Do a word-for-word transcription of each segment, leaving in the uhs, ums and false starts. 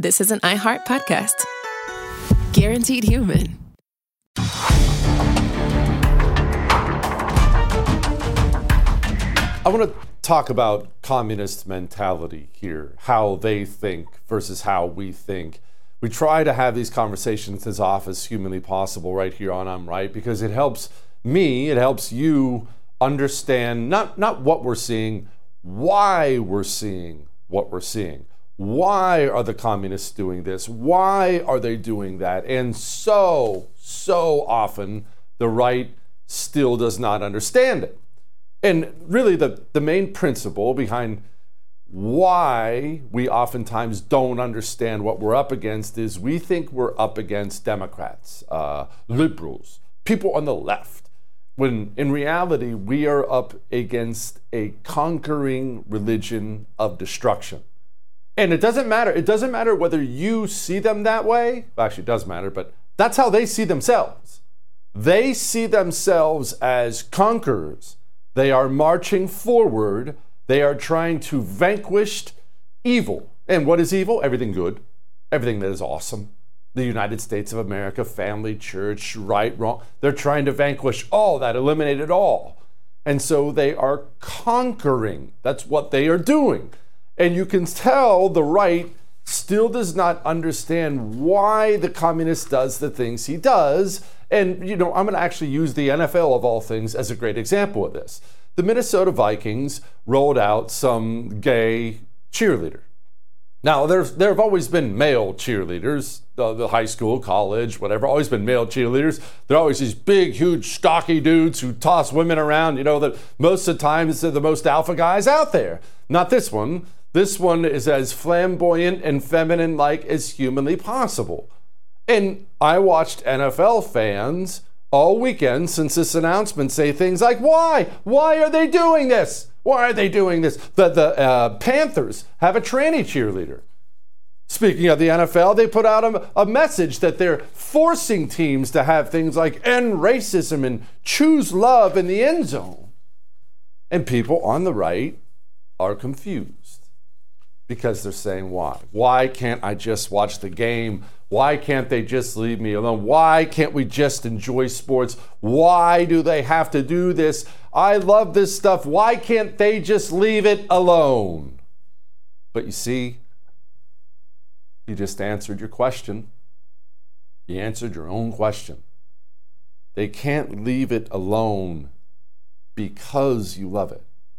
this is an iHeart podcast. Guaranteed Human. I want to talk about communist mentality here, how they think versus how we think. We try to have these conversations as often as humanly possible right here on I'm Right, because it helps me, it helps you understand not, not what we're seeing, why we're seeing what we're seeing. Why are the communists doing this? Why are they doing that? And so, so often, the right still does not understand it. And really, the, the main principle behind why we oftentimes don't understand what we're up against is we think we're up against Democrats, uh, liberals, people on the left, when in reality, we are up against a conquering religion of destruction. And it doesn't matter. It doesn't matter whether you see them that way. Well, actually, it does matter, but that's how they see themselves. They see themselves as conquerors. They are marching forward. They are trying to vanquish evil. And what is evil? Everything good. Everything that is awesome. The United States of America, family, church, right, wrong. They're trying to vanquish all that, eliminate it all. And so they are conquering. That's what they are doing. And you can tell the right still does not understand why the communist does the things he does. And, you know, I'm going to actually use the N F L of all things as a great example of this. The Minnesota Vikings rolled out some gay cheerleader. Now, there's, there have always been male cheerleaders, uh, the high school, college, whatever, always been male cheerleaders. They're always these big, huge, stocky dudes who toss women around, you know, that most of the time they're the most alpha guys out there. Not this one. This one is as flamboyant and feminine-like as humanly possible. And I watched N F L fans all weekend since this announcement say things like, why? Why are they doing this? Why are they doing this? The, the uh, Panthers have a tranny cheerleader. Speaking of the N F L, they put out a, a message that they're forcing teams to have things like end racism and choose love in the end zone. And people on the right are confused because they're saying, why? Why can't I just watch the game? Why can't they just leave me alone? Why can't we just enjoy sports? Why do they have to do this? I love this stuff. Why can't they just leave it alone? But you see, you just answered your question. You answered your own question. They can't leave it alone because you love it.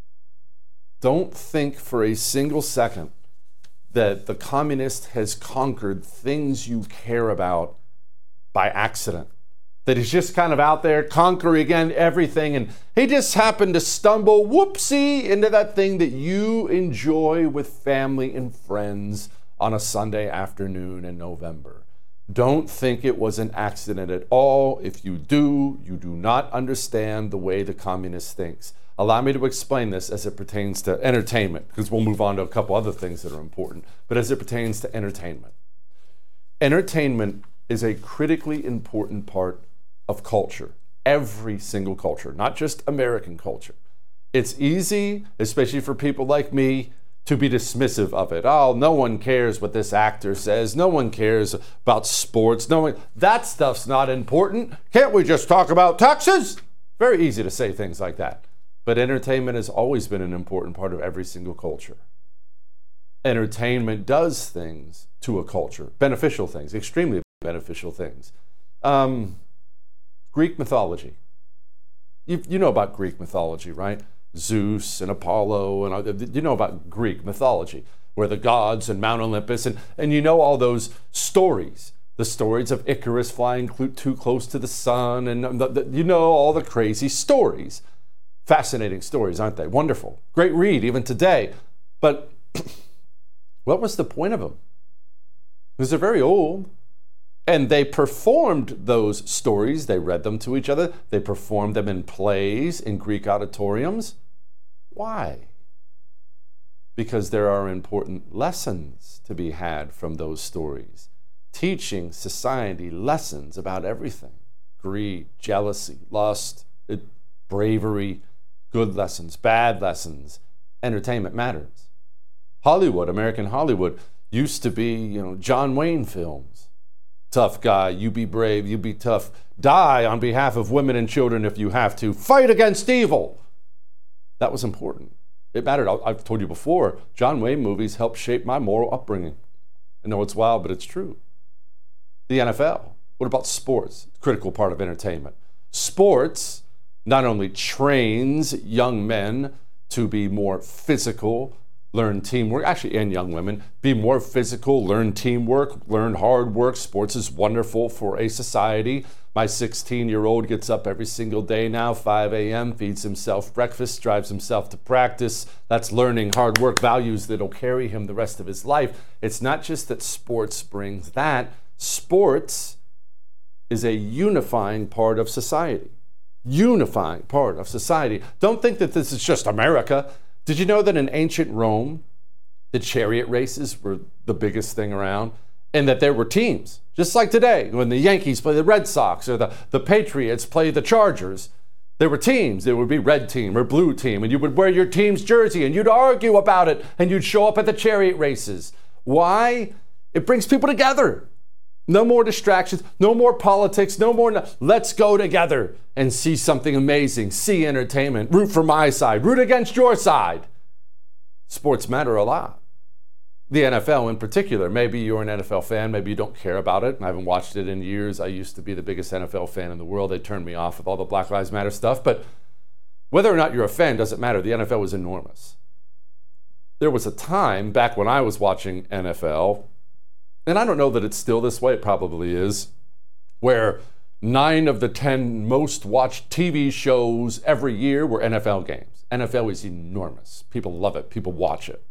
Don't think for a single second that the communist has conquered things you care about by accident. That he's just kind of out there conquering again everything, and he just happened to stumble, whoopsie, into that thing that you enjoy with family and friends on a Sunday afternoon in November. Don't think it was an accident at all. If you do, you do not understand the way the communist thinks. Allow me to explain this as it pertains to entertainment, because we'll move on to a couple other things that are important, but as it pertains to entertainment. Entertainment is a critically important part of culture, every single culture, not just American culture. It's easy, especially for people like me, to be dismissive of it. Oh, no one cares what this actor says. No one cares about sports. No one, that stuff's not important. Can't we just talk about taxes? Very easy to say things like that. But entertainment has always been an important part of every single culture. Entertainment does things to a culture, beneficial things, extremely beneficial things. Um, Greek mythology. You, you know about Greek mythology, right? Zeus and Apollo, and you know about Greek mythology, where the gods and Mount Olympus, and, and you know all those stories. The stories of Icarus flying too close to the sun, and the, the, you know all the crazy stories. Fascinating stories, aren't they? Wonderful. Great read, even today. But what was the point of them? Because they're very old. And they performed those stories. They read them to each other. They performed them in plays, in Greek auditoriums. Why? Because there are important lessons to be had from those stories. Teaching society lessons about everything. Greed, jealousy, lust, bravery, good lessons, bad lessons. Entertainment matters. Hollywood, American Hollywood, used to be, you know, John Wayne films. Tough guy, you be brave, you be tough. Die on behalf of women and children if you have to. Fight against evil. That was important. It mattered. I've told you before, John Wayne movies helped shape my moral upbringing. I know it's wild, but it's true. The N F L. What about sports? Critical part of entertainment. Sports not only trains young men to be more physical, learn teamwork, actually, and young women, be more physical, learn teamwork, learn hard work. Sports is wonderful for a society. My sixteen-year-old gets up every single day now, five a.m., feeds himself breakfast, drives himself to practice. That's learning hard work, values that'll carry him the rest of his life. It's not just that sports brings that. Sports is a unifying part of society. Unifying part of society. Don't think that this is just America. Did you know that in ancient Rome, the chariot races were the biggest thing around? And that there were teams, just like today, when the Yankees play the Red Sox or the, the Patriots play the Chargers, there were teams. There would be red team or blue team, and you would wear your team's jersey, and you'd argue about it, and you'd show up at the chariot races. Why? It brings people together. No more distractions, no more politics, no more, no- let's go together and see something amazing, see entertainment, root for my side, root against your side. Sports matter a lot. The N F L in particular. Maybe you're an N F L fan, maybe you don't care about it. I haven't watched it in years. I used to be the biggest N F L fan in the world. They turned me off with all the Black Lives Matter stuff. But whether or not you're a fan doesn't matter. The N F L was enormous. There was a time back when I was watching N F L, and I don't know that it's still this way, it probably is, where nine of the ten most watched T V shows every year were N F L games. N F L is enormous. People love it. People watch it.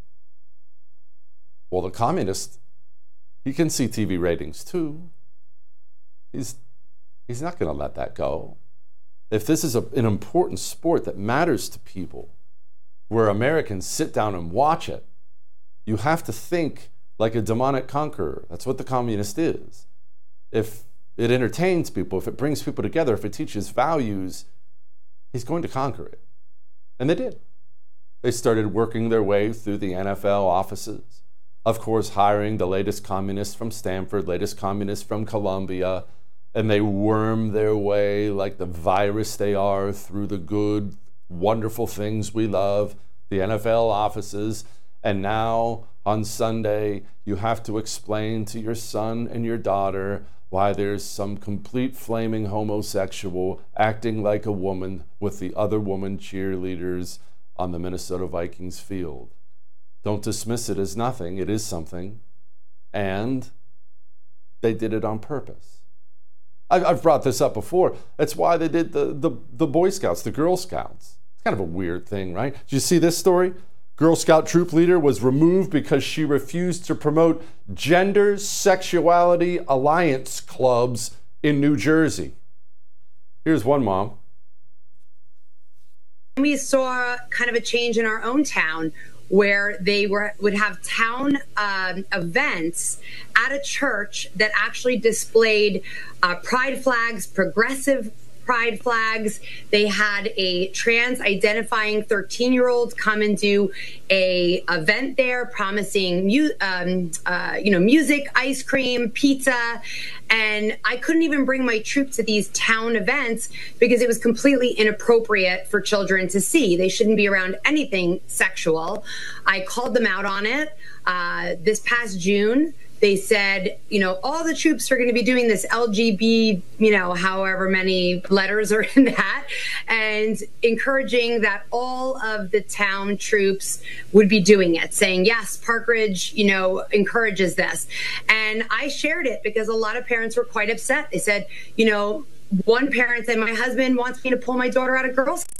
Well, the communist, he can see T V ratings too. He's, he's not going to let that go. If this is a, an important sport that matters to people, where Americans sit down and watch it, you have to think like a demonic conqueror. That's what the communist is. If it entertains people, if it brings people together, if it teaches values, he's going to conquer it. And they did. They started working their way through the N F L offices. Of course, hiring the latest communists from Stanford, latest communists from Columbia, and they worm their way like the virus they are through the good, wonderful things we love, the N F L offices. And now, on Sunday, you have to explain to your son and your daughter why there's some complete flaming homosexual acting like a woman with the other woman cheerleaders on the Minnesota Vikings field. Don't dismiss it as nothing. It is something. And they did it on purpose. I've brought this up before. That's why they did the, the, the Boy Scouts, the Girl Scouts. It's kind of a weird thing, right? Did you see this story? Girl Scout troop leader was removed because she refused to promote gender sexuality alliance clubs in New Jersey. Here's one mom. We saw kind of a change in our own town where they were would have town um, events at a church that actually displayed uh, pride flags, progressive pride flags. They had a trans identifying thirteen year old come and do a event there promising mu- um, uh, you know, music, ice cream, pizza. And I couldn't even bring my troop to these town events because it was completely inappropriate for children to see. They shouldn't be around anything sexual. I called them out on it. Uh, this past June, they said, you know, all the troops are going to be doing this L G B, you know, however many letters are in that, and encouraging that all of the town troops would be doing it, saying, yes, Park Ridge, you know, encourages this. And I shared it because a lot of parents were quite upset. They said, you know, one parent said, my husband wants me to pull my daughter out of Girl Scouts.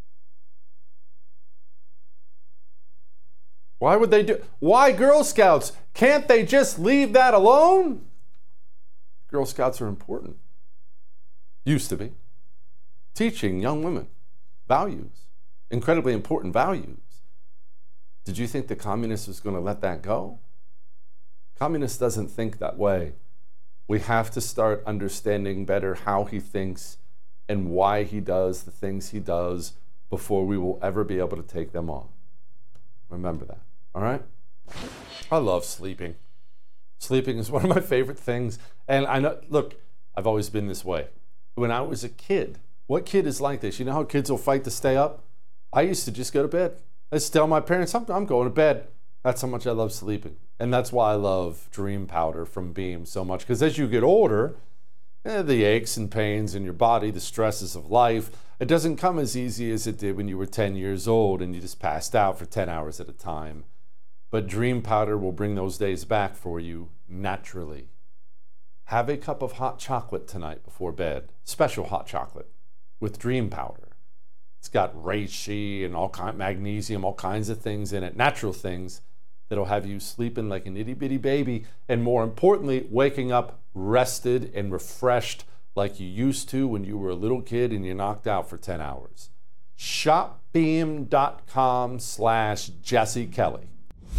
Why would they do? Why Girl Scouts? Can't they just leave that alone? Girl Scouts are important. Used to be. Teaching young women values, incredibly important values. Did you think the communist was going to let that go? Communist doesn't think that way. We have to start understanding better how he thinks and why he does the things he does before we will ever be able to take them on. Remember that. All right? I love sleeping. Sleeping is one of my favorite things. And I know, look, I've always been this way. When I was a kid, what kid is like this? You know how kids will fight to stay up? I used to just go to bed. I used to tell my parents, I'm, I'm going to bed. That's how much I love sleeping. And that's why I love Dream Powder from Beam so much. Because as you get older, eh, the aches and pains in your body, the stresses of life, it doesn't come as easy as it did when you were ten years old and you just passed out for ten hours at a time. But Dream Powder will bring those days back for you naturally. Have a cup of hot chocolate tonight before bed. Special hot chocolate with Dream Powder. It's got reishi and all kind magnesium, all kinds of things in it, natural things that'll have you sleeping like an itty bitty baby, and more importantly, waking up rested and refreshed like you used to when you were a little kid and you knocked out for ten hours. shopbeam.com slash Jesse Kelly.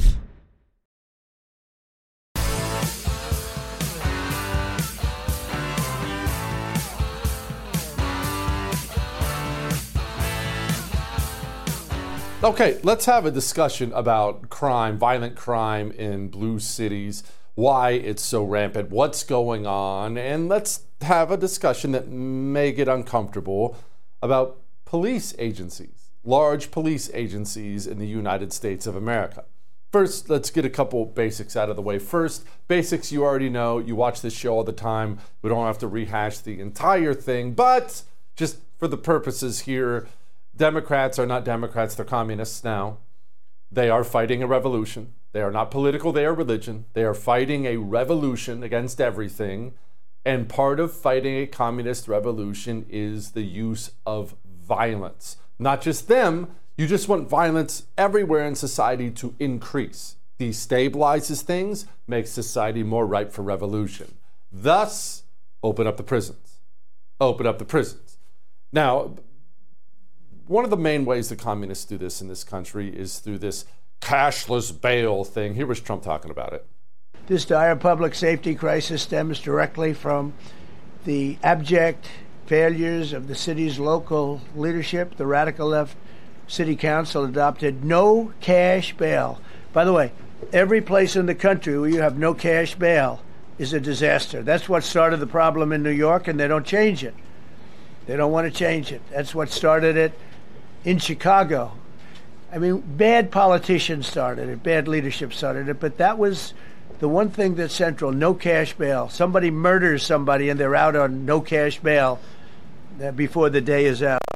Okay, let's have a discussion about crime, violent crime in blue cities, why it's so rampant, what's going on, and let's have a discussion that may get uncomfortable about police agencies, large police agencies in the United States of America. First, let's get a couple basics out of the way. First, basics you already know. You watch this show all the time. We don't have to rehash the entire thing, but just for the purposes here, Democrats are not Democrats, they're communists now. They are fighting a revolution. They are not political, they are religion. They are fighting a revolution against everything. And part of fighting a communist revolution is the use of violence. Not just them, you just want violence everywhere in society to increase. Destabilizes things, makes society more ripe for revolution. Thus, open up the prisons. Open up the prisons. Now, one of the main ways the communists do this in this country is through this cashless bail thing. Here was Trump talking about it. This dire public safety crisis stems directly from the abject failures of the city's local leadership. The radical left city council adopted no cash bail. By the way, every place in the country where you have no cash bail is a disaster. That's what started the problem in New York, and they don't change it. They don't want to change it. That's what started it in Chicago. I mean, bad politicians started it, bad leadership started it, but that was the one thing that's central, no cash bail. Somebody murders somebody and they're out on no cash bail before the day is out.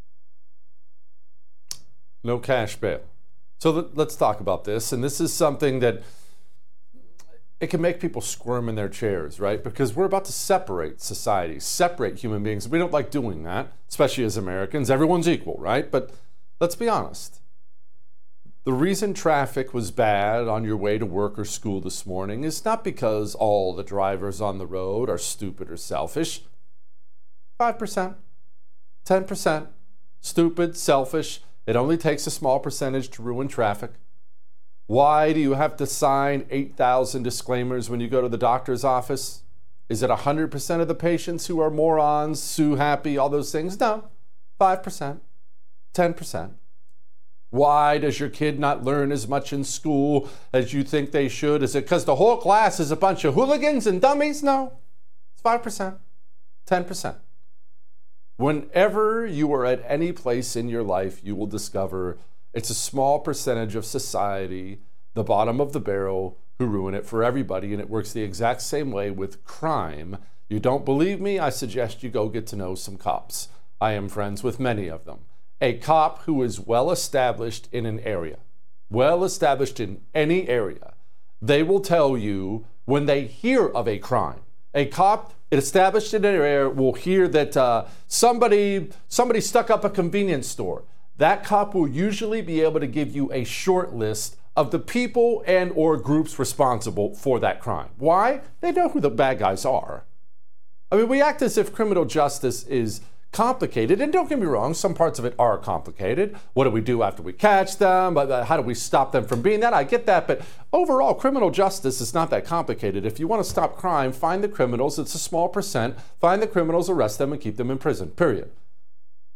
No cash bail. So let's talk about this. And this is something that it can make people squirm in their chairs, right? Because we're about to separate society, separate human beings. We don't like doing that, especially as Americans. Everyone's equal, right? But let's be honest. The reason traffic was bad on your way to work or school this morning is not because all the drivers on the road are stupid or selfish. five percent, ten percent, stupid, selfish. It only takes a small percentage to ruin traffic. Why do you have to sign eight thousand disclaimers when you go to the doctor's office? Is it one hundred percent of the patients who are morons, sue happy, all those things? No, five percent, ten percent. Why does your kid not learn as much in school as you think they should? Is it because the whole class is a bunch of hooligans and dummies? No, it's five percent, ten percent. Whenever you are at any place in your life, you will discover it's a small percentage of society, the bottom of the barrel, who ruin it for everybody, and it works the exact same way with crime. You don't believe me? I suggest you go get to know some cops. I am friends with many of them. A cop who is well established in an area, well established in any area, they will tell you when they hear of a crime. A cop established in an area will hear that uh, somebody somebody stuck up a convenience store. That cop will usually be able to give you a short list of the people and or groups responsible for that crime. Why? They know who the bad guys are. I mean, we act as if criminal justice is complicated, and don't get me wrong, some parts of it are complicated. What do we do after we catch them? How do we stop them from being that? I get that, but overall, criminal justice is not that complicated. If you want to stop crime, find the criminals. It's a small percent. Find the criminals, arrest them, and keep them in prison, period.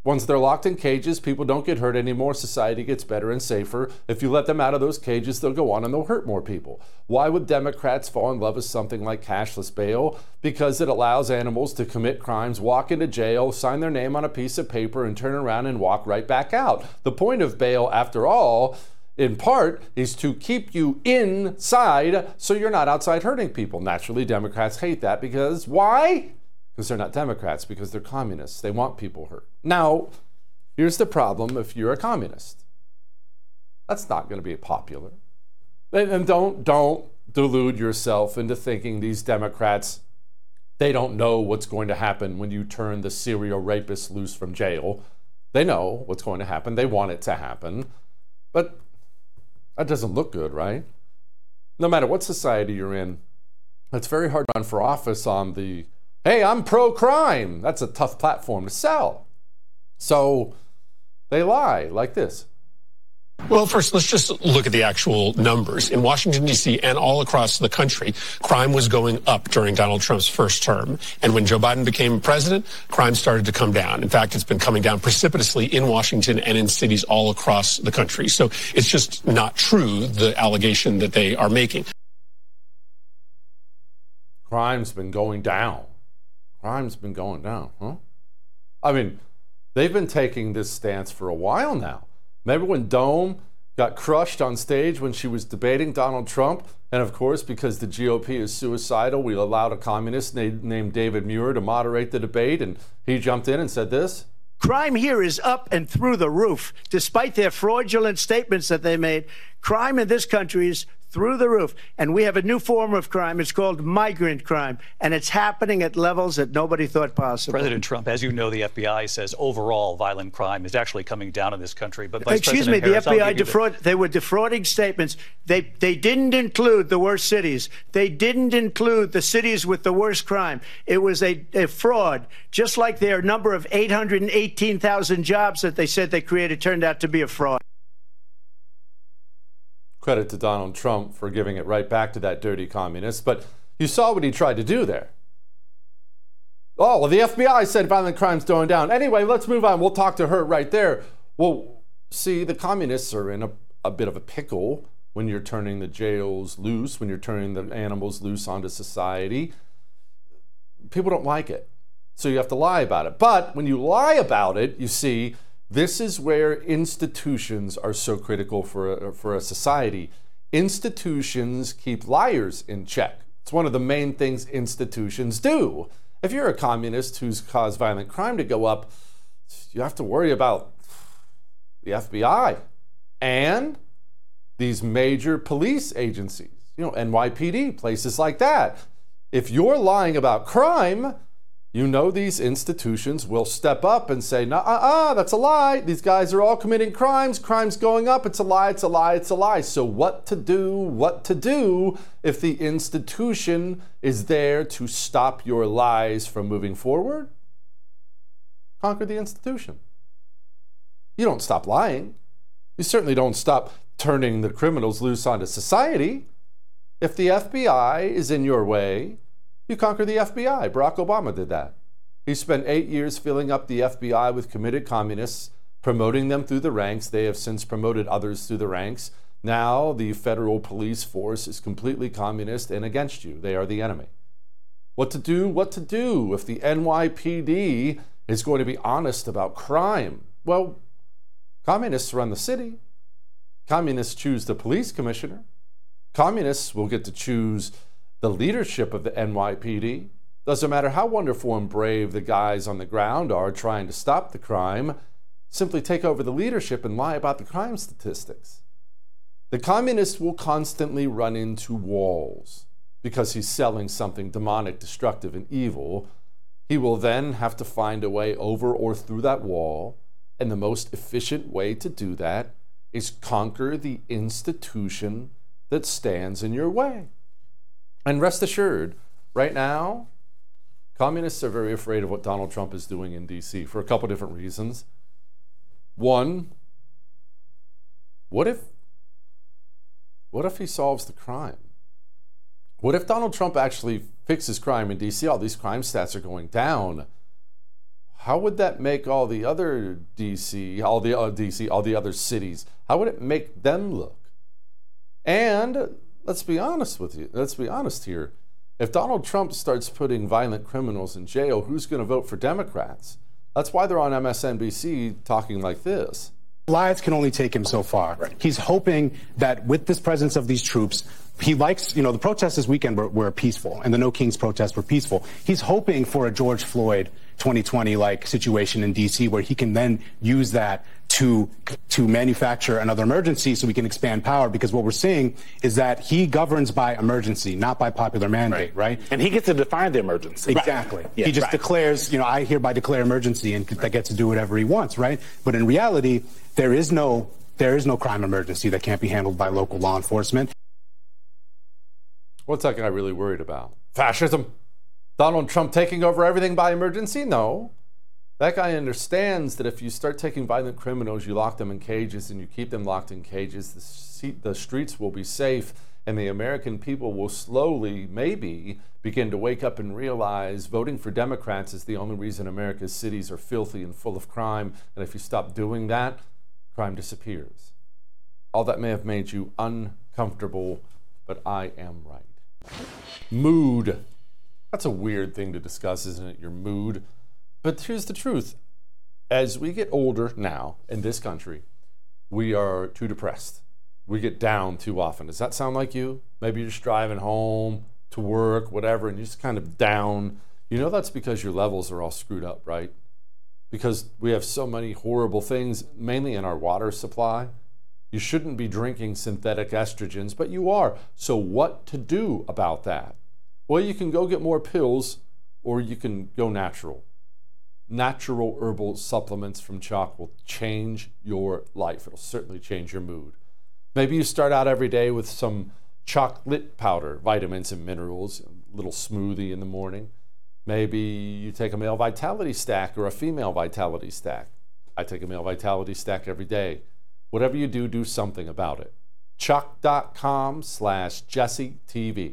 Once they're locked in cages, people don't get hurt anymore. Society gets better and safer. If you let them out of those cages, they'll go on and they'll hurt more people. Why would Democrats fall in love with something like cashless bail? Because it allows animals to commit crimes, walk into jail, sign their name on a piece of paper, and turn around and walk right back out. The point of bail, after all, in part, is to keep you inside so you're not outside hurting people. Naturally, Democrats hate that because why? Because they're not Democrats, because they're communists. They want people hurt. Now, here's the problem if you're a communist. That's not going to be popular. And don't, don't delude yourself into thinking these Democrats, they don't know what's going to happen when you turn the serial rapist loose from jail. They know what's going to happen. They want it to happen. But that doesn't look good, right? No matter what society you're in, it's very hard to run for office on the, hey, I'm pro-crime. That's a tough platform to sell. So they lie like this. Well, first, let's just look at the actual numbers. In Washington, D C and all across the country, crime was going up during Donald Trump's first term. And when Joe Biden became president, crime started to come down. In fact, it's been coming down precipitously in Washington and in cities all across the country. So it's just not true, the allegation that they are making. Crime's been going down. Crime's been going down, huh? I mean, they've been taking this stance for a while now. Remember when Dome got crushed on stage when she was debating Donald Trump? And of course, because the G O P is suicidal, we allowed a communist named, named David Muir to moderate the debate, and he jumped in and said this. Crime here is up and through the roof. Despite their fraudulent statements that they made, crime in this country is through the roof. And we have a new form of crime. It's called migrant crime. And it's happening at levels that nobody thought possible. President Trump, as you know, the F B I says overall violent crime is actually coming down in this country. But Vice Excuse President me, Harris, the F B I the... defraud, they were defrauding statements. They, they didn't include the worst cities. They didn't include the cities with the worst crime. It was a, a fraud, just like their number of eight hundred eighteen thousand jobs that they said they created turned out to be a fraud. Credit to Donald Trump for giving it right back to that dirty communist, but you saw what he tried to do there. Oh, well, the F B I said violent crime's going down. Anyway, let's move on. We'll talk to her right there. Well, see, the communists are in a, a bit of a pickle when you're turning the jails loose, when you're turning the animals loose onto society. People don't like it, so you have to lie about it. But when you lie about it, you see, this is where institutions are so critical for a, for a society. Institutions keep liars in check. It's one of the main things institutions do. If you're a communist who's caused violent crime to go up, you have to worry about the F B I and these major police agencies, you know, N Y P D, places like that. If you're lying about crime, you know these institutions will step up and say, no, uh-uh, that's a lie. These guys are all committing crimes. Crime's going up. It's a lie, it's a lie, it's a lie. So what to do, what to do if the institution is there to stop your lies from moving forward? Conquer the institution. You don't stop lying. You certainly don't stop turning the criminals loose onto society. If the F B I is in your way, you conquer the F B I. Barack Obama did that. He spent eight years filling up the F B I with committed communists, promoting them through the ranks. They have since promoted others through the ranks. Now the federal police force is completely communist and against you. They are the enemy. What to do? What to do if the N Y P D is going to be honest about crime? Well, communists run the city. Communists choose the police commissioner. Communists will get to choose the leadership of the N Y P D. Doesn't matter how wonderful and brave the guys on the ground are trying to stop the crime, simply take over the leadership and lie about the crime statistics. The communist will constantly run into walls because he's selling something demonic, destructive, and evil. He will then have to find a way over or through that wall, and the most efficient way to do that is conquer the institution that stands in your way. And rest assured, right now, communists are very afraid of what Donald Trump is doing in D C for a couple different reasons. One, what if, what if he solves the crime? What if Donald Trump actually fixes crime in D C? All these crime stats are going down. how would that make all the other D C, all the uh, D C, all the other cities? How would it make them look? And let's be honest with you. Let's be honest here. If Donald Trump starts putting violent criminals in jail, who's going to vote for Democrats? That's why they're on M S N B C talking like this. Lies can only take him so far. Right. He's hoping that with this presence of these troops, he likes, you know, the protests this weekend were, were peaceful, and the No Kings protests were peaceful. He's hoping for a George Floyd twenty twenty-like situation in D C where he can then use that to to manufacture another emergency so we can expand power, because what we're seeing is that he governs by emergency, not by popular mandate, right? right? And he gets to define the emergency. Exactly. Right. Yeah, he just right. declares, you know, I hereby declare emergency, and that gets to do whatever he wants, right? But in reality, there is no there is no crime emergency that can't be handled by local law enforcement. What's that guy really worried about? Fascism? Donald Trump taking over everything by emergency? No. That guy understands that if you start taking violent criminals, you lock them in cages, and you keep them locked in cages, the, seat, the streets will be safe, and the American people will slowly, maybe, begin to wake up and realize voting for Democrats is the only reason America's cities are filthy and full of crime, and if you stop doing that, crime disappears. All that may have made you uncomfortable, but I am right. Mood. That's a weird thing to discuss, isn't it? Your mood. But here's the truth. As we get older now in this country, we are too depressed. We get down too often. Does that sound like you? Maybe you're just driving home to work, whatever, and you're just kind of down. You know that's because your levels are all screwed up, right? Because we have so many horrible things, mainly in our water supply. You shouldn't be drinking synthetic estrogens, but you are. So what to do about that? Well, you can go get more pills, or you can go natural. Natural herbal supplements from Choq will change your life. It'll certainly change your mood. Maybe you start out every day with some chocolate powder, vitamins and minerals, a little smoothie in the morning. Maybe you take a male vitality stack or a female vitality stack. I take a male vitality stack every day. Whatever you do, do something about it. Choq.com slash Jesse TV.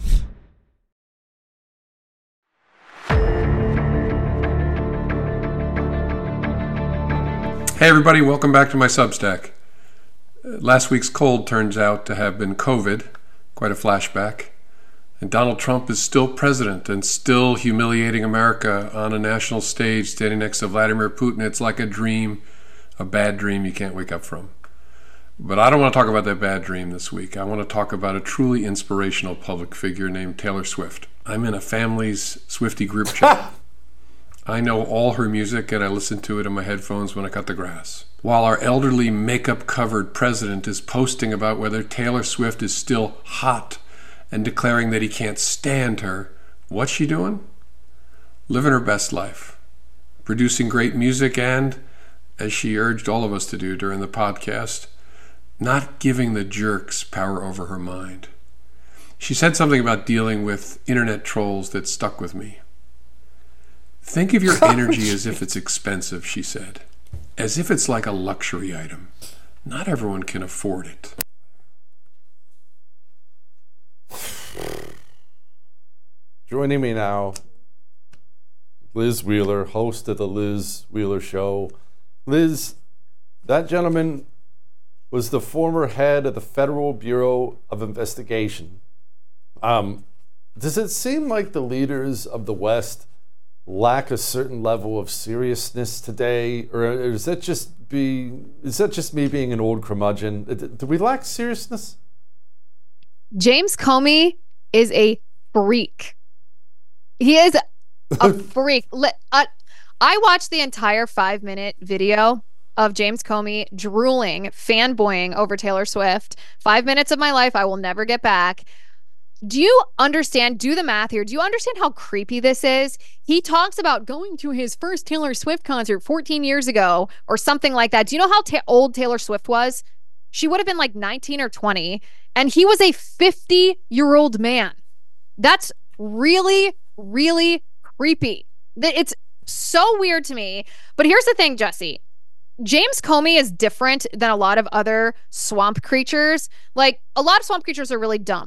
Hey everybody, welcome back to my Substack. Last week's cold turns out to have been COVID, quite a flashback. And Donald Trump is still president and still humiliating America on a national stage standing next to Vladimir Putin. It's like a dream, a bad dream you can't wake up from. But I don't want to talk about that bad dream this week. I want to talk about a truly inspirational public figure named Taylor Swift. I'm in a family's Swiftie group chat. I know all her music, and I listen to it in my headphones when I cut the grass. While our elderly makeup-covered president is posting about whether Taylor Swift is still hot and declaring that he can't stand her, what's she doing? Living her best life. Producing great music and, as she urged all of us to do during the podcast, not giving the jerks power over her mind. She said something about dealing with internet trolls that stuck with me. Think of your energy as if it's expensive, she said. As if it's like a luxury item. Not everyone can afford it. Joining me now, Liz Wheeler, host of the Liz Wheeler Show. Liz, that gentleman was the former head of the Federal Bureau of Investigation. Um, does it seem like the leaders of the West lack a certain level of seriousness today, or is that just be is that just me being an old curmudgeon? Do we lack seriousness? James Comey is a freak. He is a freak. I watched the entire five minute video of James Comey drooling, fanboying over Taylor Swift. Five minutes of my life I will never get back. Do you understand? Do the math here. Do you understand how creepy this is? He talks about going to his first Taylor Swift concert fourteen years ago or something like that. Do you know how ta- old Taylor Swift was? She would have been like nineteen or twenty, and he was a fifty-year-old man. That's really, really creepy. It's so weird to me. But here's the thing, Jesse. James Comey is different than a lot of other swamp creatures. Like, a lot of swamp creatures are really dumb.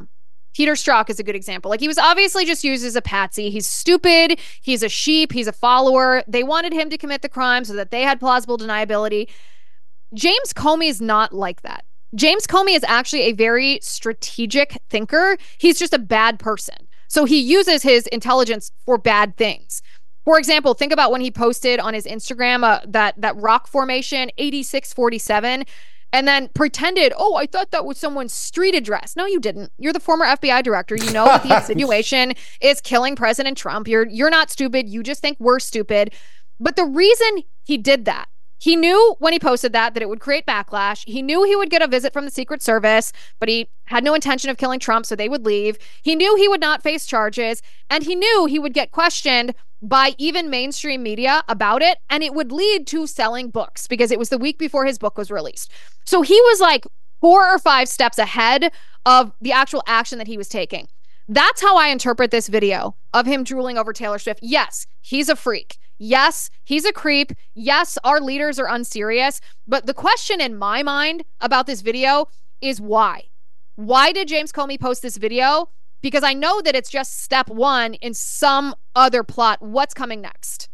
Peter Strzok is a good example. Like, he was obviously just used as a patsy. He's stupid. He's a sheep. He's a follower. They wanted him to commit the crime so that they had plausible deniability. James Comey is not like that. James Comey is actually a very strategic thinker. He's just a bad person. So he uses his intelligence for bad things. For example, think about when he posted on his Instagram uh, that, that rock formation eighty-six forty-seven and then pretended, oh, I thought that was someone's street address. No, you didn't. You're the former F B I director. You know that the insinuation is killing President Trump. You're, you're not stupid. You just think we're stupid. But the reason he did that, he knew when he posted that, that it would create backlash. He knew he would get a visit from the Secret Service, but he had no intention of killing Trump, so they would leave. He knew he would not face charges, and he knew he would get questioned by even mainstream media about it, and it would lead to selling books because it was the week before his book was released. So he was like four or five steps ahead of the actual action that he was taking. That's how I interpret this video of him drooling over Taylor Swift. Yes, he's a freak. Yes, he's a creep. Yes, our leaders are unserious. But the question in my mind about this video is why? Why did James Comey post this video? Because I know that it's just step one in some other plot. What's coming next?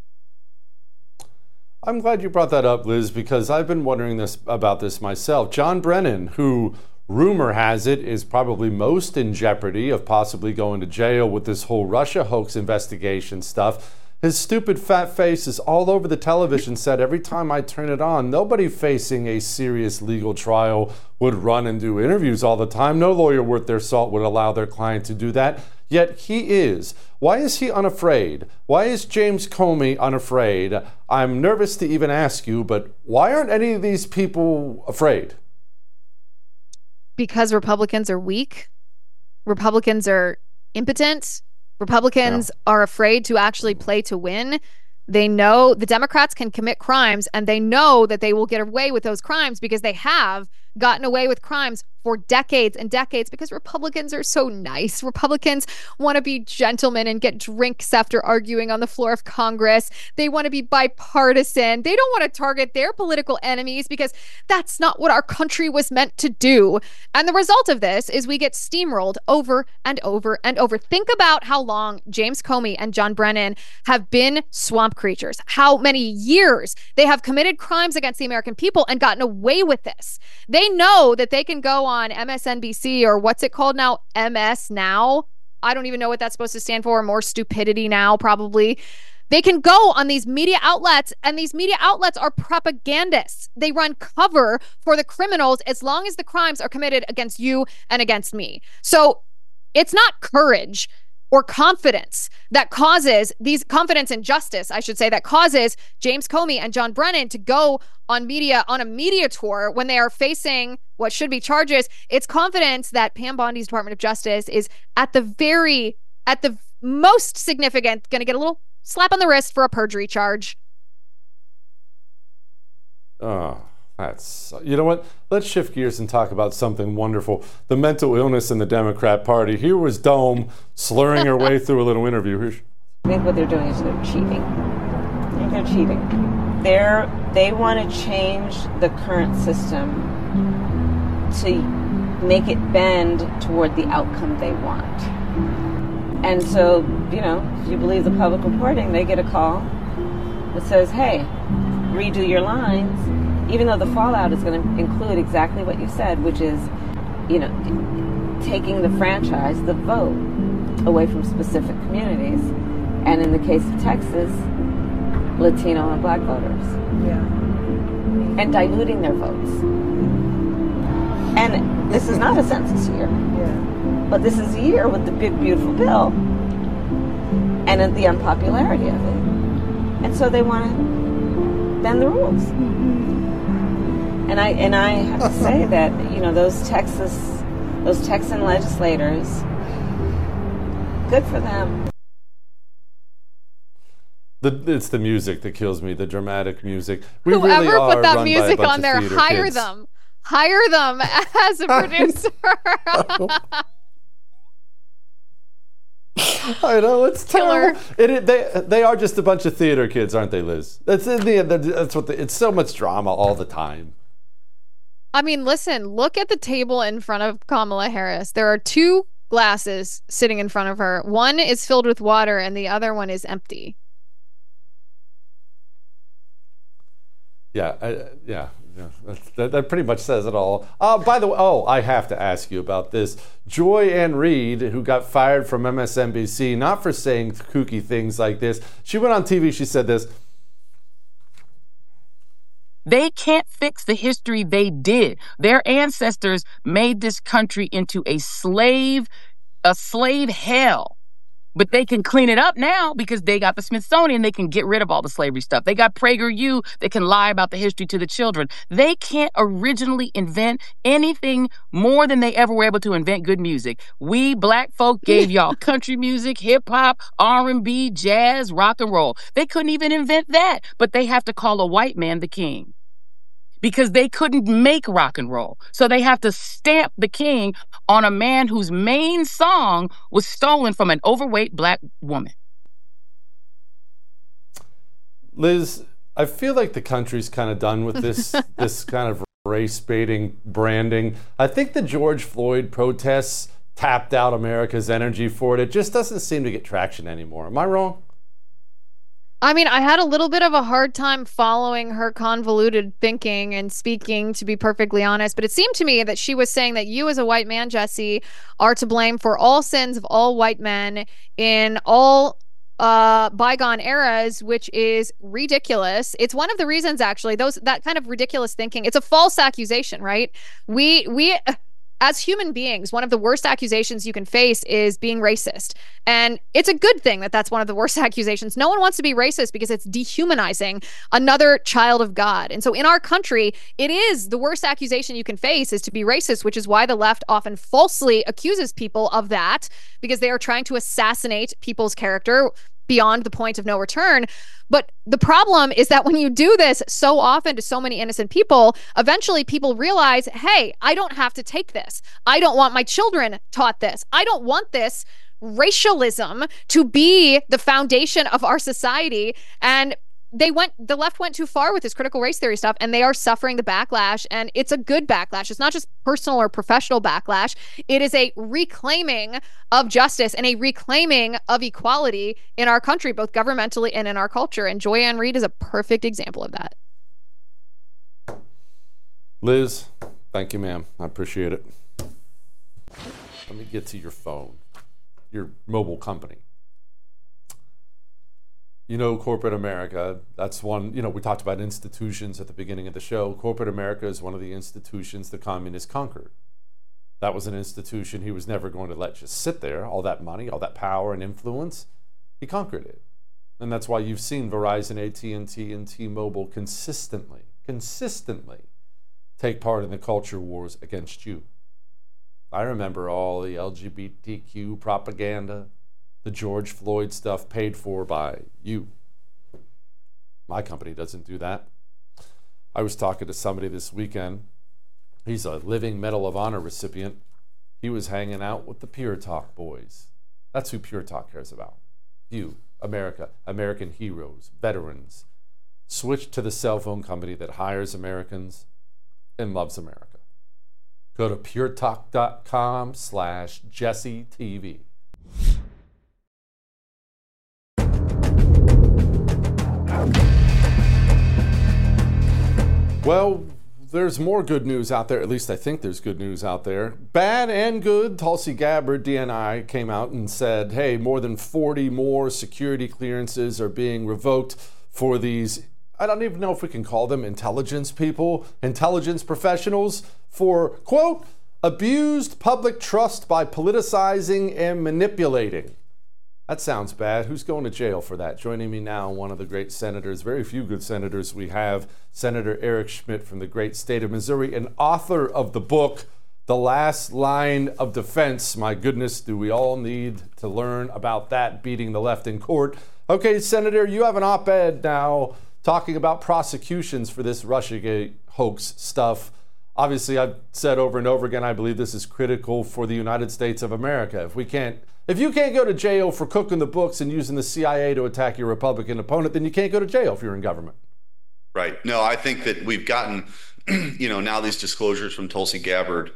I'm glad you brought that up, Liz, because I've been wondering this about this myself. John Brennan, who rumor has it is probably most in jeopardy of possibly going to jail with this whole Russia hoax investigation stuff. His stupid fat face is all over the television set every time I turn it on. Nobody facing a serious legal trial would run and do interviews all the time. No lawyer worth their salt would allow their client to do that. Yet he is. Why is he unafraid? Why is James Comey unafraid? I'm nervous to even ask you, but why aren't any of these people afraid? Because Republicans are weak. Republicans are impotent. Republicans yeah. are afraid to actually play to win. They know the Democrats can commit crimes, and they know that they will get away with those crimes because they have gotten away with crimes for decades and decades because Republicans are so nice. Republicans want to be gentlemen and get drinks after arguing on the floor of Congress. They want to be bipartisan. They don't want to target their political enemies because that's not what our country was meant to do. And the result of this is we get steamrolled over and over and over. Think about how long James Comey and John Brennan have been swamp creatures, how many years they have committed crimes against the American people and gotten away with this. They know that they can go on M S N B C or what's it called now? M S Now. I don't even know what that's supposed to stand for. More stupidity now, probably. They can go on these media outlets, and these media outlets are propagandists. They run cover for the criminals as long as the crimes are committed against you and against me. So it's not courage or confidence that causes these confidence and justice, I should say, that causes James Comey and John Brennan to go on media on a media tour when they are facing what should be charges. It's confidence that Pam Bondi's Department of Justice is at the very, at the most significant, going to get a little slap on the wrist for a perjury charge. Oh, that's, you know what? Let's shift gears and talk about something wonderful. The mental illness in the Democrat Party. Here was Dome slurring her way through a little interview. Here she... I think what they're doing is they're cheating. I think they're cheating. They're, they want to change the current system to make it bend toward the outcome they want. And so, you know, if you believe the public reporting, they get a call that says, hey, redo your lines, even though the fallout is going to include exactly what you said, which is, you know, taking the franchise, the vote, away from specific communities. And in the case of Texas, Latino and black voters. Yeah. And diluting their votes. And this is not a census year. Yeah. But this is a year with the big, beautiful bill and the unpopularity of it. And so they want to bend the rules. Mm-hmm. And I and I have to say that, you know, those Texas, those Texan legislators, good for them. The, it's the music that kills me, the dramatic music. We Whoever really are put that run music by a bunch on there, of hire kids. them. Hire them as a producer. I know, it's terrible. It, it, they, they are just a bunch of theater kids, aren't they, Liz? That's in the end. That's what. The, it's so much drama all the time. I mean, listen, look at the table in front of Kamala Harris. There are two glasses sitting in front of her. One is filled with water and the other one is empty. Yeah, I, yeah, yeah. That, that pretty much says it all. Uh, by the way, oh, I have to ask you about this. Joy Ann Reid, who got fired from M S N B C, not for saying kooky things like this. She went on T V, she said this. They can't fix the history they did. Their ancestors made this country into a slave, a slave hell. But they can clean it up now because they got the Smithsonian. They can get rid of all the slavery stuff. They got PragerU. They can lie about the history to the children. They can't originally invent anything more than they ever were able to invent good music. We black folk gave y'all country music, hip hop, R and B, jazz, rock and roll. They couldn't even invent that, but they have to call a white man the king. Because they couldn't make rock and roll. So they have to stamp the king on a man whose main song was stolen from an overweight black woman. Liz, I feel like the country's kind of done with this this kind of race-baiting branding. I think the George Floyd protests tapped out America's energy for it. It just doesn't seem to get traction anymore. Am I wrong? I mean, I had a little bit of a hard time following her convoluted thinking and speaking, to be perfectly honest. But it seemed to me that she was saying that you as a white man, Jesse, are to blame for all sins of all white men in all uh, bygone eras, which is ridiculous. It's one of the reasons, actually, those that kind of ridiculous thinking. It's a false accusation, right? We we. As human beings, one of the worst accusations you can face is being racist. And it's a good thing that that's one of the worst accusations. No one wants to be racist because it's dehumanizing another child of God. And so in our country, it is the worst accusation you can face is to be racist, which is why the left often falsely accuses people of that, because they are trying to assassinate people's character beyond the point of no return. But the problem is that when you do this so often to so many innocent people, eventually people realize, hey, I don't have to take this. I don't want my children taught this. I don't want this racialism to be the foundation of our society. And they went, the left went too far with this critical race theory stuff, and they are suffering the backlash. And it's a good backlash. It's not just personal or professional backlash. It is a reclaiming of justice and a reclaiming of equality in our country, both governmentally and in our culture. And Joy Ann Reid is a perfect example of that. Liz, thank you, ma'am. I appreciate it. Let me get to your phone, your mobile company. You know, corporate America, that's one, you know, we talked about institutions at the beginning of the show. Corporate America is one of the institutions the communists conquered. That was an institution he was never going to let just sit there, all that money, all that power and influence. He conquered it. And that's why you've seen Verizon, A T and T, and T-Mobile consistently, consistently take part in the culture wars against you. I remember all the L G B T Q propaganda, the George Floyd stuff paid for by you. My company doesn't do that. I was talking to somebody this weekend. He's a living Medal of Honor recipient. He was hanging out with the Pure Talk boys. That's who Pure Talk cares about. You, America, American heroes, veterans. Switch to the cell phone company that hires Americans and loves America. Go to puretalk.com slash Jesse TV. Well, there's more good news out there. At least I think there's good news out there. Bad and good. Tulsi Gabbard, D N I, came out and said, hey, more than forty more security clearances are being revoked for these, I don't even know if we can call them intelligence people, intelligence professionals, for, quote, abused public trust by politicizing and manipulating. That sounds bad. Who's going to jail for that? Joining me now, one of the great senators, very few good senators we have, Senator Eric Schmitt from the great state of Missouri, and author of the book, The Last Line of Defense. My goodness, do we all need to learn about that, beating the left in court? Okay, Senator, you have an op-ed now talking about prosecutions for this Russiagate hoax stuff. Obviously, I've said over and over again, I believe this is critical for the United States of America. If we can't If you can't go to jail for cooking the books and using the C I A to attack your Republican opponent, then you can't go to jail if you're in government. Right. No, I think that we've gotten, you know, now these disclosures from Tulsi Gabbard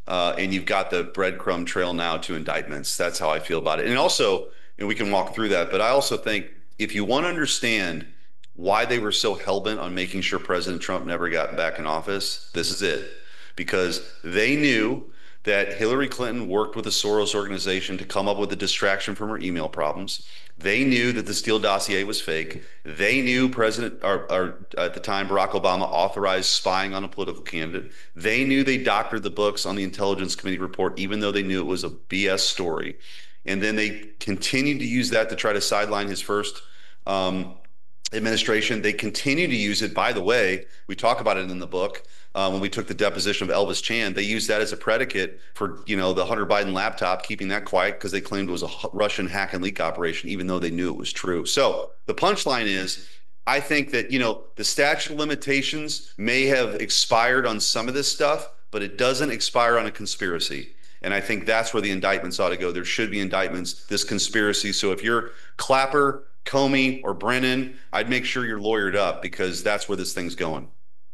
Uh, and you've got the breadcrumb trail now to indictments. That's how I feel about it. And also, and we can walk through that, but I also think if you want to understand why they were so hell-bent on making sure President Trump never got back in office, this is it. Because they knew that Hillary Clinton worked with the Soros organization to come up with a distraction from her email problems. They knew that the Steele dossier was fake. They knew President, or, or at the time, Barack Obama authorized spying on a political candidate. They knew they doctored the books on the Intelligence Committee report, even though they knew it was a B S story. And then they continued to use that to try to sideline his first um, administration. They continue to use it. By the way, we talk about it in the book. Uh, when we took the deposition of Elvis Chan, they used that as a predicate for, you know, the Hunter Biden laptop, keeping that quiet because they claimed it was a Russian hack and leak operation, even though they knew it was true. So the punchline is, I think that, you know, the statute of limitations may have expired on some of this stuff, but it doesn't expire on a conspiracy. And I think that's where the indictments ought to go. There should be indictments, this conspiracy. So if you're Clapper, Comey, or Brennan, I'd make sure you're lawyered up, because that's where this thing's going.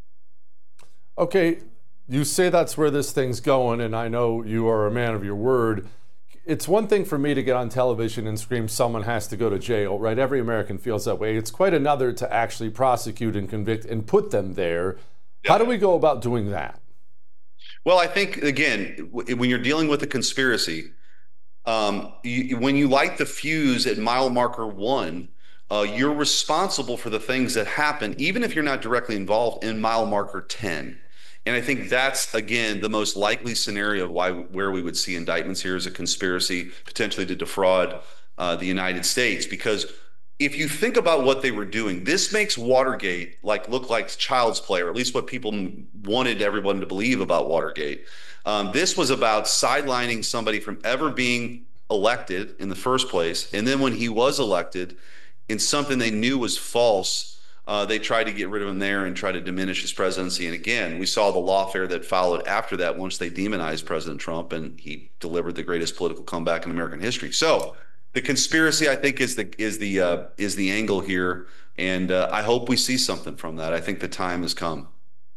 Okay, you say that's where this thing's going, and I know you are a man of your word. It's one thing for me to get on television and scream someone has to go to jail, right? Every American feels that way. It's quite another to actually prosecute and convict and put them there. Yeah. How do we go about doing that? Well, I think, again, when you're dealing with a conspiracy, um, you, when you light the fuse at mile marker one, uh, you're responsible for the things that happen, even if you're not directly involved in mile marker ten. And I think that's, again, the most likely scenario of why where we would see indictments here is a conspiracy potentially to defraud uh, the United States. Because if you think about what they were doing, this makes Watergate like look like child's play, or at least what people wanted everyone to believe about Watergate. Um, this was about sidelining somebody from ever being elected in the first place. And then when he was elected in something they knew was false, Uh, they tried to get rid of him there and try to diminish his presidency. And again, we saw the lawfare that followed after that once they demonized President Trump, and he delivered the greatest political comeback in American history. So the conspiracy, I think, is the is the uh, is the angle here, and uh, I hope we see something from that. I think the time has come.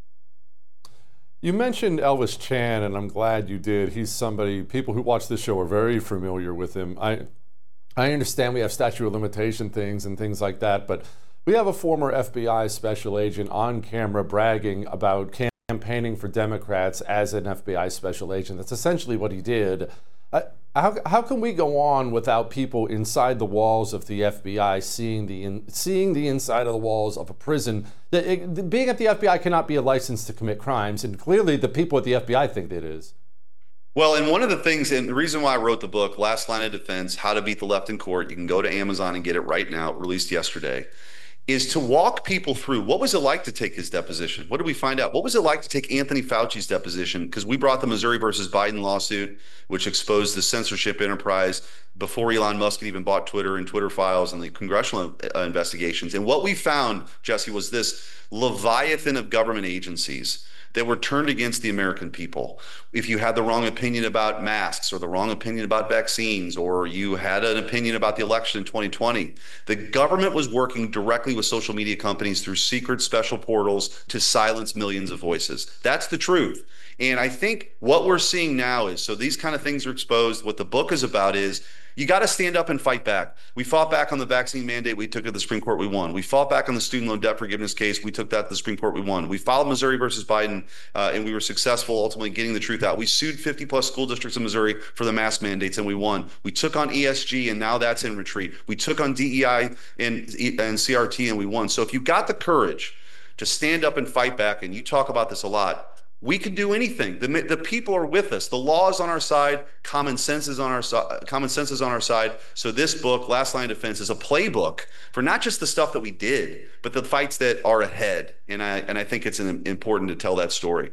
You mentioned Elvis Chan, and I'm glad you did. He's somebody, people who watch this show are very familiar with him. I I understand we have statute of limitation things and things like that, but we have a former F B I special agent on camera bragging about campaigning for Democrats as an F B I special agent. That's essentially what he did. Uh, how, how can we go on without people inside the walls of the F B I seeing the in, seeing the inside of the walls of a prison? It, it, being at the F B I cannot be a license to commit crimes, and clearly the people at the F B I think it is. Well, and one of the things, and the reason why I wrote the book, Last Line of Defense, How to Beat the Left in Court, you can go to Amazon and get it right now, released yesterday, is to walk people through what was it like to take his deposition? What did we find out? What was it like to take Anthony Fauci's deposition? Because we brought the Missouri versus Biden lawsuit, which exposed the censorship enterprise before Elon Musk had even bought Twitter and Twitter files and the congressional uh, investigations. And what we found, Jesse, was this leviathan of government agencies that were turned against the American people. If you had the wrong opinion about masks, or the wrong opinion about vaccines, or you had an opinion about the election in twenty twenty, the government was working directly with social media companies through secret special portals to silence millions of voices. That's the truth. And I think what we're seeing now is, so these kind of things are exposed. What the book is about is, you got to stand up and fight back. We fought back on the vaccine mandate. We took it to the Supreme Court. We won. We fought back on the student loan debt forgiveness case. We took that to the Supreme Court. We won. We filed Missouri versus Biden, uh, and we were successful ultimately getting the truth out. We sued fifty plus school districts in Missouri for the mask mandates, and we won. We took on E S G, and now that's in retreat. We took on D E I and, and C R T, and we won. So if you've got the courage to stand up and fight back, and you talk about this a lot, we can do anything. The, the people are with us. The law is on our side. Common sense is on our side. Common sense is on our side. So this book, Last Line of Defense, is a playbook for not just the stuff that we did, but the fights that are ahead. And I and I think it's an, important to tell that story.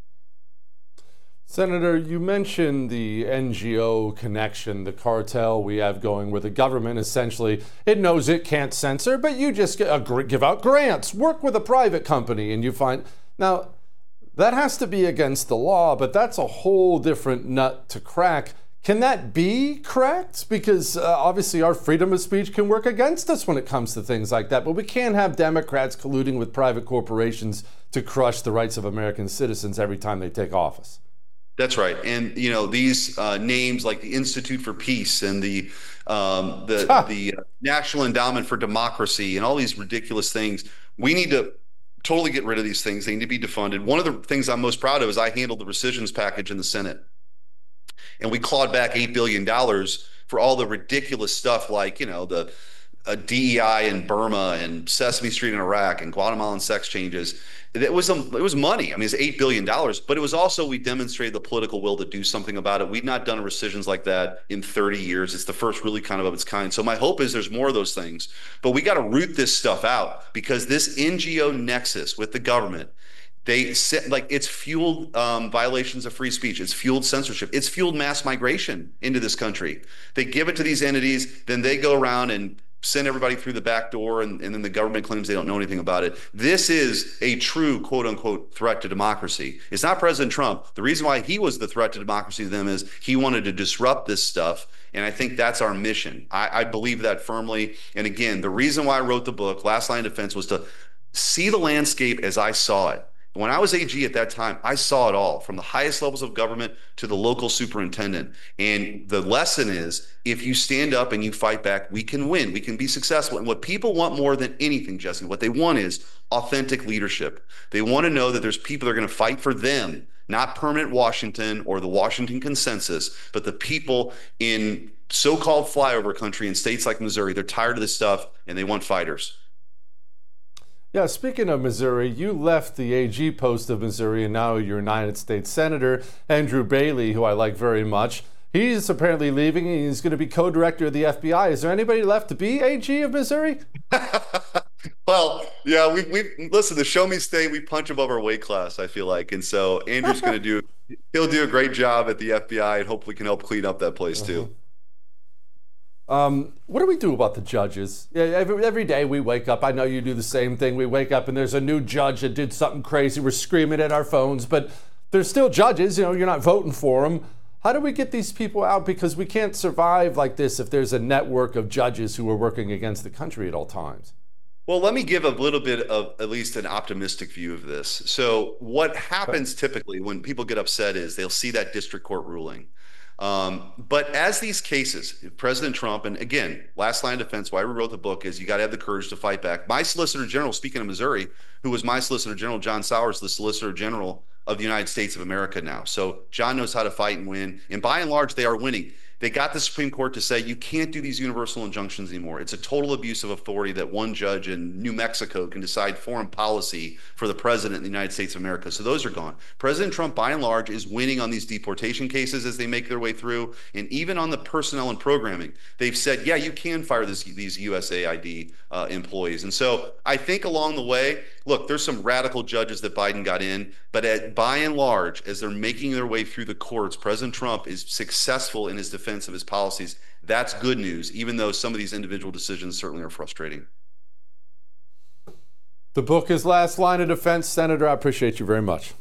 Senator, you mentioned the N G O connection, the cartel we have going, where the government essentially, it knows it can't censor, but you just give out grants, work with a private company, and you find now. That has to be against the law, but that's a whole different nut to crack. Can that be cracked? Because uh, obviously our freedom of speech can work against us when it comes to things like that, but we can't have Democrats colluding with private corporations to crush the rights of American citizens every time they take office. That's right. And, you know, these uh, names like the Institute for Peace and the um, the, the uh, National Endowment for Democracy and all these ridiculous things, we need to totally get rid of these things. They need to be defunded. One of the things I'm most proud of is I handled the rescissions package in the Senate. And we clawed back eight billion dollars for all the ridiculous stuff like, you know, the uh, D E I in Burma and Sesame Street in Iraq and Guatemalan sex changes. It was a, it was money. I mean, it's eight billion dollars, but it was also, we demonstrated the political will to do something about it. We'd not done rescissions like that in thirty years. It's the first really kind of of its kind. So my hope is there's more of those things, but we got to root this stuff out because this N G O nexus with the government, they sit like it's fueled um, violations of free speech. It's fueled censorship. It's fueled mass migration into this country. They give it to these entities, then they go around and send everybody through the back door, and, and then the government claims they don't know anything about it. This is a true quote unquote threat to democracy. It's not President Trump. The reason why he was the threat to democracy to them is he wanted to disrupt this stuff. And I think that's our mission. I, I believe that firmly. And again, the reason why I wrote the book, Last Line of Defense, was to see the landscape as I saw it. When I was A G at that time, I saw it all from the highest levels of government to the local superintendent. And the lesson is, if you stand up and you fight back, we can win. We can be successful. And what people want more than anything, Jesse, what they want is authentic leadership. They want to know that there's people that are going to fight for them, not permanent Washington or the Washington consensus, but the people in so-called flyover country in states like Missouri. They're tired of this stuff and they want fighters. Yeah, speaking of Missouri, you left the A G post of Missouri and now you're United States Senator Andrew Bailey, who I like very much. He's apparently leaving and he's going to be co-director of the F B I. Is there anybody left to be A G of Missouri? Well, yeah, we we listen, the show me state, we punch above our weight class, I feel like. And so Andrew's going to do, he'll do a great job at the F B I and hopefully can help clean up that place too. Uh-huh. Um, what do we do about the judges? Yeah, every, every day we wake up, I know you do the same thing. We wake up and there's a new judge that did something crazy. We're screaming at our phones, but they're still judges. You know, you're not voting for them. How do we get these people out? Because we can't survive like this if there's a network of judges who are working against the country at all times. Well, let me give a little bit of at least an optimistic view of this. So what happens typically when people get upset is they'll see that district court ruling. Um, but as these cases, President Trump, and again, Last Line of Defense, why we wrote the book is you got to have the courage to fight back. My Solicitor General, speaking of Missouri, who was my Solicitor General, John Sowers, the Solicitor General of the United States of America now. So John knows how to fight and win. And by and large, they are winning. They got the Supreme Court to say you can't do these universal injunctions anymore. It's a total abuse of authority that one judge in New Mexico can decide foreign policy for the president of the United States of America. So those are gone. President Trump, by and large, is winning on these deportation cases as they make their way through. And even on the personnel and programming, they've said, yeah, you can fire this, these U S A I D uh, employees. And so I think along the way, look, there's some radical judges that Biden got in, but at, by and large, as they're making their way through the courts, President Trump is successful in his defense of his policies. That's good news, even though some of these individual decisions certainly are frustrating. The book is Last Line of Defense. Senator, I appreciate you very much.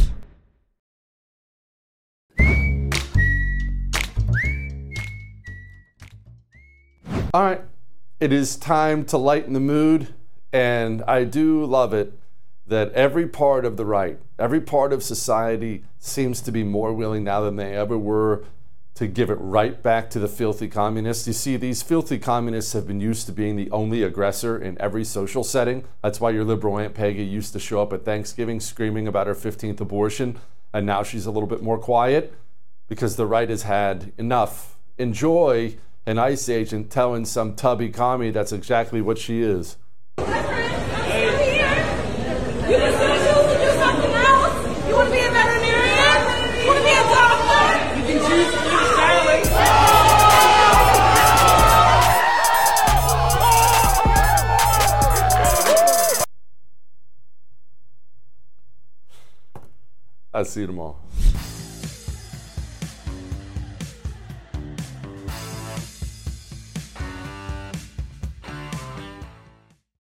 All right, it is time to lighten the mood. And I do love it that every part of the right, every part of society seems to be more willing now than they ever were to give it right back to the filthy communists. You see, these filthy communists have been used to being the only aggressor in every social setting. That's why your liberal Aunt Peggy used to show up at Thanksgiving screaming about her fifteenth abortion, and now she's a little bit more quiet because the right has had enough. Enjoy an ICE agent telling some tubby commie that's exactly what she is. You want to do something else? You want to be a veterinarian? You want to be a doctor? You can choose to do Sally. I'll see you tomorrow.